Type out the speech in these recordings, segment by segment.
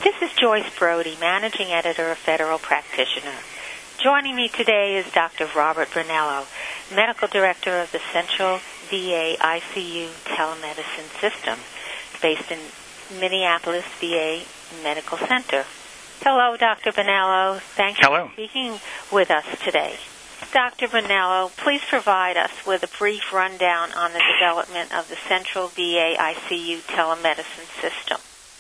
This is Joyce Brody, Managing Editor of Federal Practitioner. Joining me today is Dr. Robert Bonello, Medical Director of the Central VA ICU Telemedicine System, based in Minneapolis VA Medical Center. Hello, Dr. Bonello. Thank you for speaking with us today. Dr. Bonello, please provide us with a brief rundown on the development of the Central VA ICU Telemedicine System.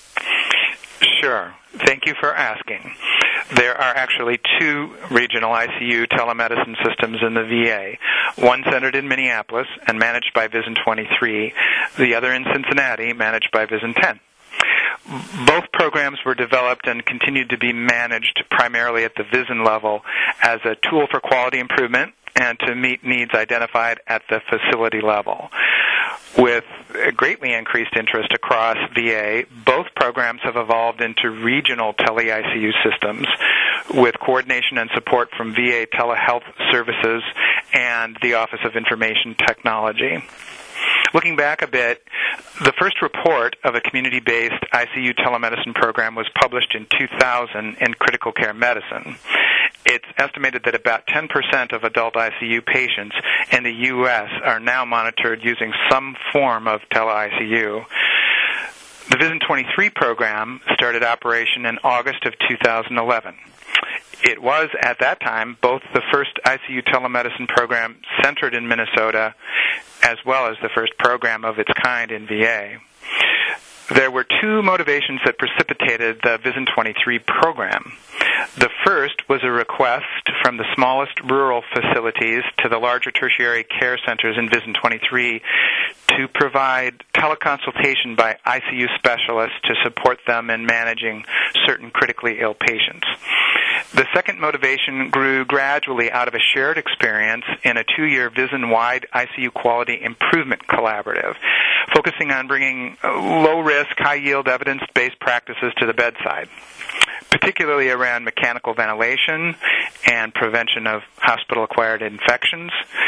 Sure. Thank you for asking. There are actually two regional ICU telemedicine systems in the VA, one centered in Minneapolis and managed by Vision 23, the other in Cincinnati, managed by Vision 10. Both programs were developed and continued to be managed primarily at the VISN level as a tool for quality improvement and to meet needs identified at the facility level. With greatly increased interest across VA, both programs have evolved into regional tele-ICU systems with coordination and support from VA Telehealth Services and the Office of Information Technology. Looking back a bit, the first report of a community-based ICU telemedicine program was published in 2000 in Critical Care Medicine. It's estimated that about 10% of adult ICU patients in the U.S. are now monitored using some form of tele-ICU. The Vision 23 program started operation in August of 2011. It was, at that time, both the first ICU telemedicine program centered in Minnesota as well as the first program of its kind in VA. There were two motivations that precipitated the Vision 23 program. The first was a request from the smallest rural facilities to the larger tertiary care centers in Vision 23 to provide teleconsultation by ICU specialists to support them in managing certain critically ill patients. The second motivation grew gradually out of a shared experience in a 2-year VISN-wide ICU quality improvement collaborative, focusing on bringing low-risk, high-yield, evidence-based practices to the bedside, particularly around mechanical ventilation and prevention of hospital-acquired infections,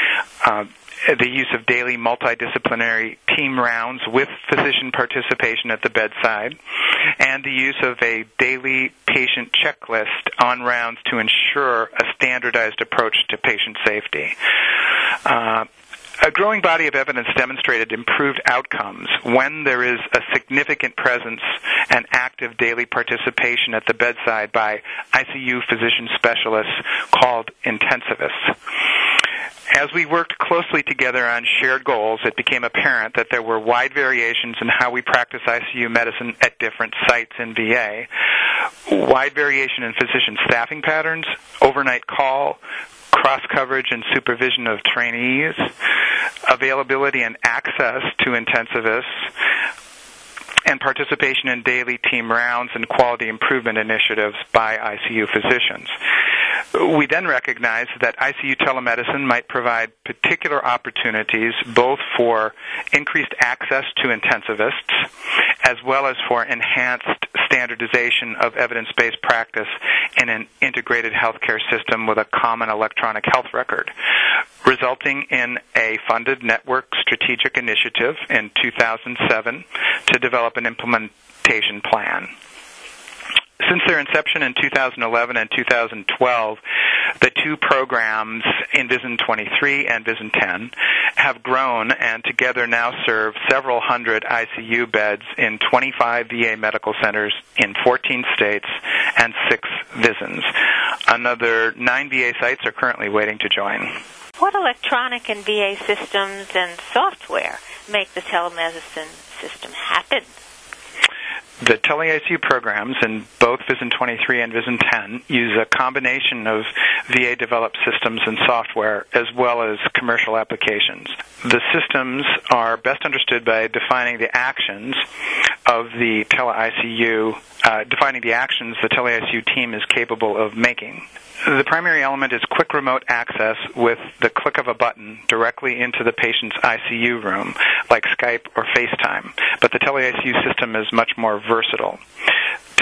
the use of daily multidisciplinary team rounds with physician participation at the bedside, and the use of a daily patient checklist on rounds to ensure a standardized approach to patient safety. A growing body of evidence demonstrated improved outcomes when there is a significant presence and active daily participation at the bedside by ICU physician specialists called intensivists. As we worked closely together on shared goals, it became apparent that there were wide variations in how we practice ICU medicine at different sites in VA. Wide variation in physician staffing patterns, overnight call, cross-coverage and supervision of trainees, availability and access to intensivists, and participation in daily team rounds and quality improvement initiatives by ICU physicians. We then recognized that ICU telemedicine might provide particular opportunities both for increased access to intensivists as well as for enhanced standardization of evidence-based practice in an integrated healthcare system with a common electronic health record, resulting in a funded network strategic initiative in 2007 to develop an implementation plan. Since their inception in 2011 and 2012, the two programs in Vision 23 and Vision 10 have grown and together now serve several hundred ICU beds in 25 VA medical centers in 14 states and 6 VISNs. Another 9 VA sites are currently waiting to join. What electronic and VA systems and software make the telemedicine system happen? The tele-ICU programs in both Vision 23 and Vision 10 use a combination of VA-developed systems and software as well as commercial applications. The systems are best understood by defining the actions of the tele-ICU, defining the actions the tele-ICU team is capable of making. The primary element is quick remote access with the click of a button directly into the patient's ICU room, like Skype or FaceTime, but the tele-ICU system is much more versatile.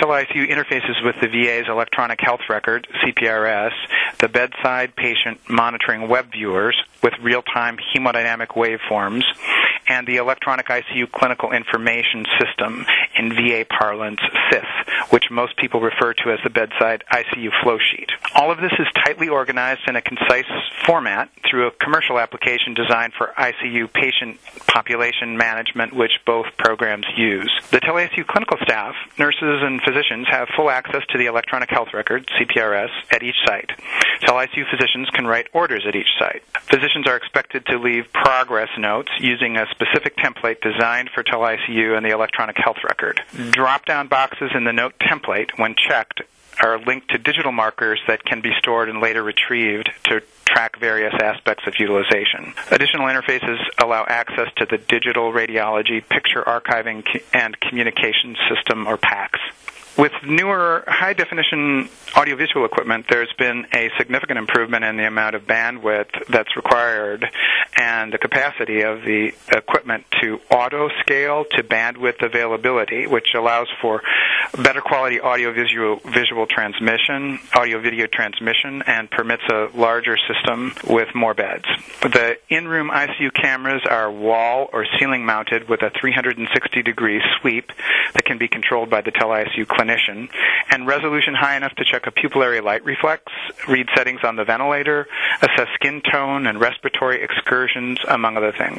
TeleICU interfaces with the VA's electronic health record, CPRS, the bedside patient monitoring web viewers with real-time hemodynamic waveforms, and the electronic ICU clinical information system, in VA parlance, CIF, which most people refer to as the bedside ICU flow sheet. All of this is tightly organized in a concise format through a commercial application designed for ICU patient population management, which both programs use. The TeleICU clinical staff, nurses and physicians, have full access to the electronic health record, CPRS, at each site. TeleICU physicians can write orders at each site. Physicians are expected to leave progress notes using a specific template designed for TeleICU and the electronic health record. Drop-down boxes in the note template, when checked, are linked to digital markers that can be stored and later retrieved to track various aspects of utilization. Additional interfaces allow access to the digital radiology, picture archiving, and communication system, or PACS. With newer high-definition audiovisual equipment, there's been a significant improvement in the amount of bandwidth that's required and the capacity of the equipment to auto-scale to bandwidth availability, which allows for better quality audio-visual transmission, audio-video transmission, and permits a larger system with more beds. The in-room ICU cameras are wall or ceiling mounted with a 360-degree sweep that can be controlled by the TeleICU clinician, and resolution high enough to check a pupillary light reflex, read settings on the ventilator, assess skin tone and respiratory excursions, among other things.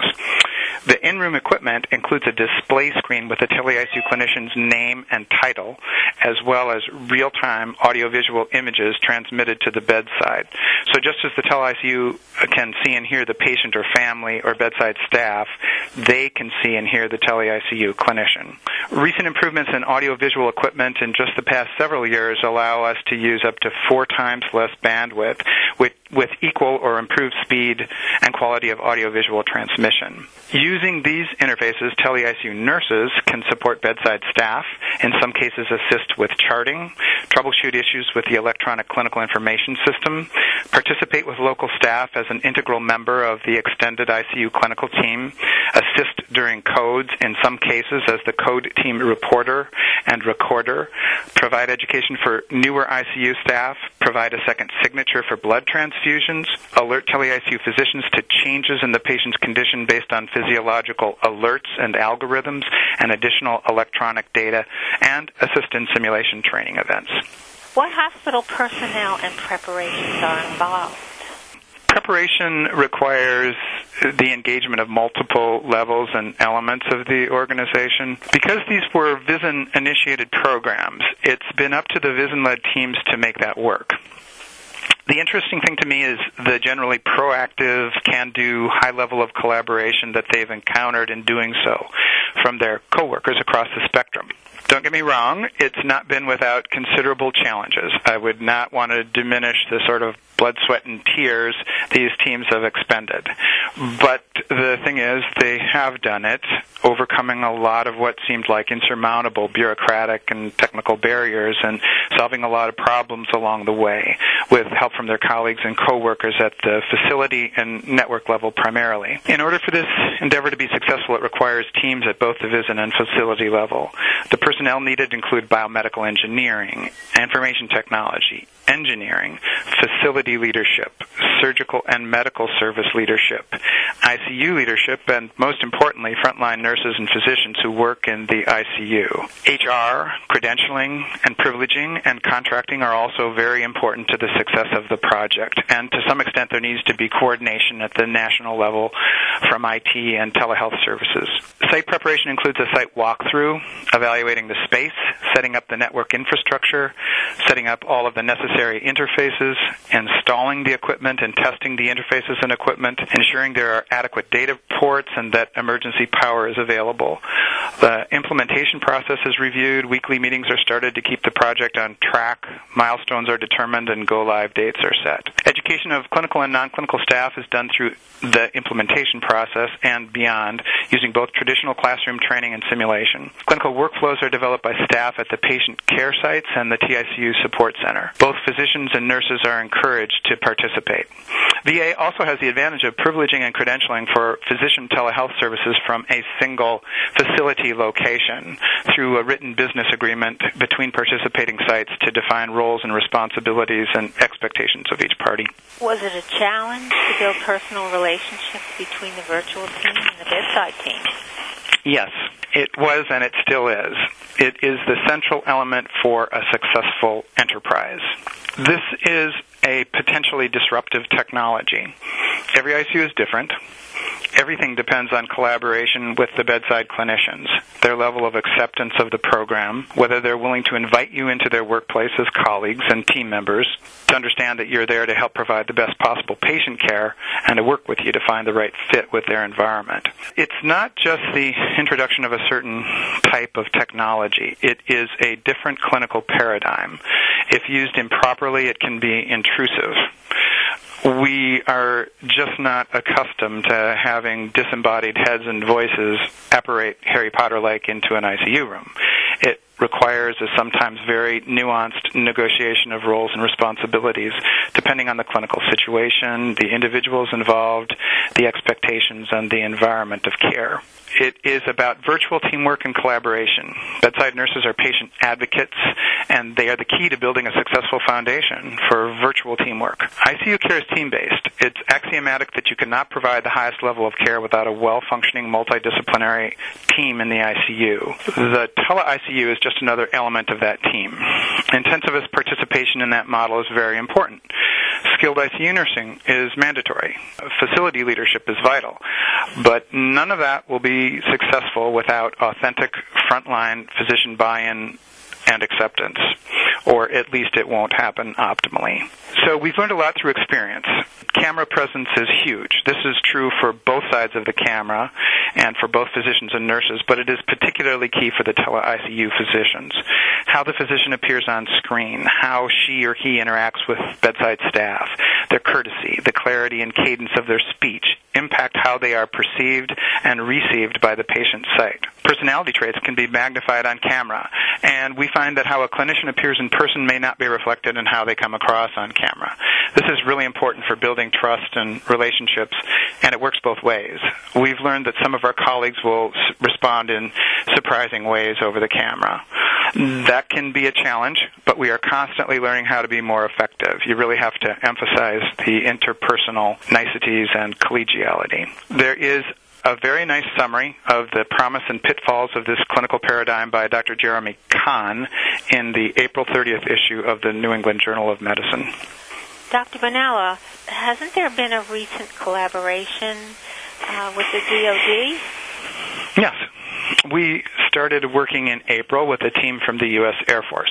The in-room equipment includes a display screen with the TeleICU clinician's name and title, as well as real-time audiovisual images transmitted to the bedside. So just as the TeleICU can see and hear the patient or family or bedside staff, they can see and hear the TeleICU clinician. Recent improvements in audiovisual equipment in just the past several years allow us to use up to 4 times less bandwidth with equal or improved speed and quality of audiovisual transmission. Using these interfaces, TeleICU nurses can support bedside staff, in some cases assist with charting, troubleshoot issues with the electronic clinical information system, participate with local staff as an integral member of the extended ICU clinical team, assist during codes, in some cases as the code team reporter and recorder, provide education for newer ICU staff, provide a second signature for blood transfusions, alert TeleICU physicians to changes in the patient's condition based on physiological alerts and algorithms and additional electronic data, and assist in simulation training events. What hospital personnel and preparations are involved? Preparation requires the engagement of multiple levels and elements of the organization. Because these were VISN-initiated programs, it's been up to the VISN-led teams to make that work. The interesting thing to me is the generally proactive, can-do, high level of collaboration that they've encountered in doing so from their coworkers across the spectrum. Don't get me wrong, it's not been without considerable challenges. I would not want to diminish the sort of blood, sweat, and tears these teams have expended. But the thing is, they have done it, overcoming a lot of what seemed like insurmountable bureaucratic and technical barriers and solving a lot of problems along the way with help from their colleagues and coworkers at the facility and network level primarily. In order for this endeavor to be successful, it requires teams at both the VISN and facility level. The personnel needed include biomedical engineering, information technology, engineering, facility leadership, surgical and medical service leadership, ICU leadership, and most importantly, frontline nurses and physicians who work in the ICU. HR, credentialing, and privileging and contracting are also very important to the success of the project. And to some extent, there needs to be coordination at the national level from IT and telehealth services. Site preparation includes a site walkthrough, evaluating the space, setting up the network infrastructure, setting up all of the necessary interfaces, installing the equipment and testing the interfaces and equipment, ensuring there are adequate data ports and that emergency power is available. The implementation process is reviewed, weekly meetings are started to keep the project on track, milestones are determined, and goals go-live dates are set. Education of clinical and non-clinical staff is done through the implementation process and beyond, using both traditional classroom training and simulation. Clinical workflows are developed by staff at the patient care sites and the TICU support center. Both physicians and nurses are encouraged to participate. VA also has the advantage of privileging and credentialing for physician telehealth services from a single facility location through a written business agreement between participating sites to define roles and responsibilities and expectations of each party. Was it a challenge to build personal relationships between the virtual team and the bedside team? Yes, it was and it still is. It is the central element for a successful enterprise. This is a potentially disruptive technology. Every ICU is different. Everything depends on collaboration with the bedside clinicians, their level of acceptance of the program, whether they're willing to invite you into their workplace as colleagues and team members, to understand that you're there to help provide the best possible patient care, and to work with you to find the right fit with their environment. It's not just the introduction of a certain type of technology. It is a different clinical paradigm. If used improperly, it can be intrusive. We are just not accustomed to having disembodied heads and voices apparate Harry Potter-like into an ICU room. It requires a sometimes very nuanced negotiation of roles and responsibilities depending on the clinical situation, the individuals involved, the expectations, and the environment of care. It is about virtual teamwork and collaboration. Bedside nurses are patient advocates, and they are the key to building a successful foundation for virtual teamwork. ICU care is team-based. It's axiomatic that you cannot provide the highest level of care without a well-functioning multidisciplinary team in the ICU. The tele-ICU is just another element of that team. Intensivist participation in that model is very important. Skilled ICU nursing is mandatory. Facility leadership is vital. But none of that will be successful without authentic frontline physician buy-in and acceptance, or at least it won't happen optimally. So we've learned a lot through experience. Camera presence is huge. This is true for both sides of the camera and for both physicians and nurses, but it is particularly key for the tele-ICU physicians. How the physician appears on screen, how she or he interacts with bedside staff, their courtesy, the clarity and cadence of their speech impact how they are perceived and received by the patient site. Personality traits can be magnified on camera, and we find that how a clinician appears in person may not be reflected in how they come across on camera. This is really important for building trust and relationships, and it works both ways. We've learned that some of our colleagues will respond in surprising ways over the camera. That can be a challenge, but we are constantly learning how to be more effective. You really have to emphasize the interpersonal niceties and collegiality. There is a very nice summary of the promise and pitfalls of this clinical paradigm by Dr. Jeremy Kahn in the April 30th issue of the New England Journal of Medicine. Dr. Bonello, hasn't there been a recent collaboration with the DoD? Yes. We started working in April with a team from the U.S. Air Force.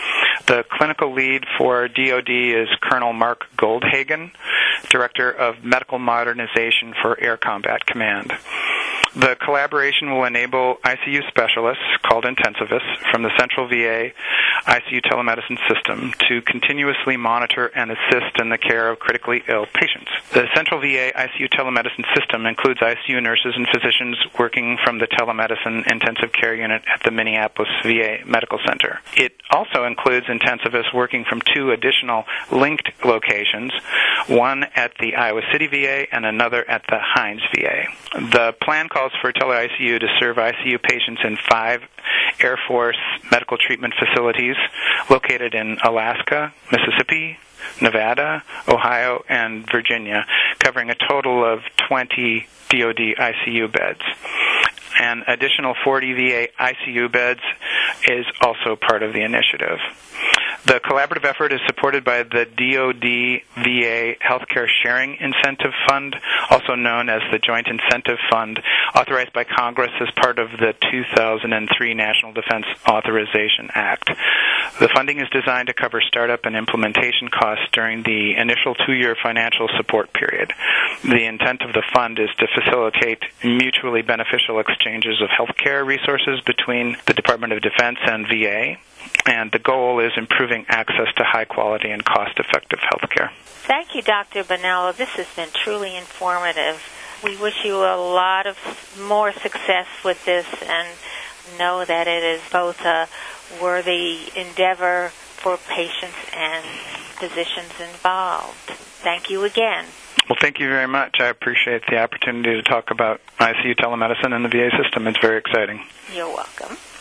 The clinical lead for DoD is Colonel Mark Goldhagen, Director of Medical Modernization for Air Combat Command. The collaboration will enable ICU specialists, called intensivists, from the Central VA ICU telemedicine system to continuously monitor and assist in the care of critically ill patients. The Central VA ICU telemedicine system includes ICU nurses and physicians working from the telemedicine intensive care unit at the Minneapolis VA Medical Center. It also includes intensivists working from two additional linked locations, one at the Iowa City VA and another at the Hines VA. The plan calls for tele-ICU to serve ICU patients in 5 Air Force medical treatment facilities located in Alaska, Mississippi, Nevada, Ohio, and Virginia, covering a total of 20 DoD ICU beds. An additional 40 VA ICU beds is also part of the initiative. The collaborative effort is supported by the DoD VA Healthcare Sharing Incentive Fund, also known as the Joint Incentive Fund, authorized by Congress as part of the 2003 National Defense Authorization Act. The funding is designed to cover startup and implementation costs during the initial 2-year financial support period. The intent of the fund is to facilitate mutually beneficial exchanges of healthcare resources between the Department of Defense and VA, and the goal is improving access to high-quality and cost-effective healthcare. Thank you, Dr. Bonello. This has been truly informative. We wish you a lot of more success with this and know that it is both a worthy endeavor for patients and physicians involved. Thank you again. Well, thank you very much. I appreciate the opportunity to talk about ICU telemedicine and the VA system. It's very exciting. You're welcome.